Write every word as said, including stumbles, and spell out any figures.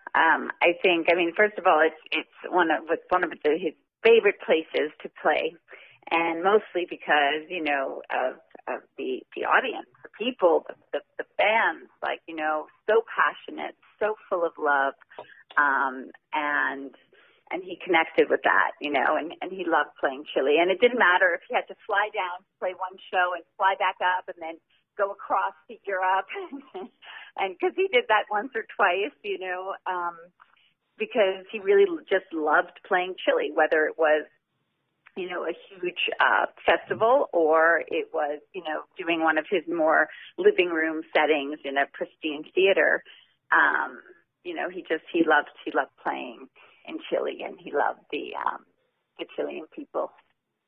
Um, I think, I mean, first of all, it's it's one of it's one of the, his favorite places to play, and mostly because you know of of the the audience, the people, the the, the fans, like you know, so passionate, so full of love, um, and and he connected with that, you know, and and he loved playing Chile, and it didn't matter if he had to fly down to play one show and fly back up and then go across to Europe, and because he did that once or twice, you know, um, because he really just loved playing Chile, whether it was, you know, a huge uh, festival or it was, you know, doing one of his more living room settings in a pristine theater. Um, you know, he just he loved he loved playing in Chile, and he loved the um, the Chilean people.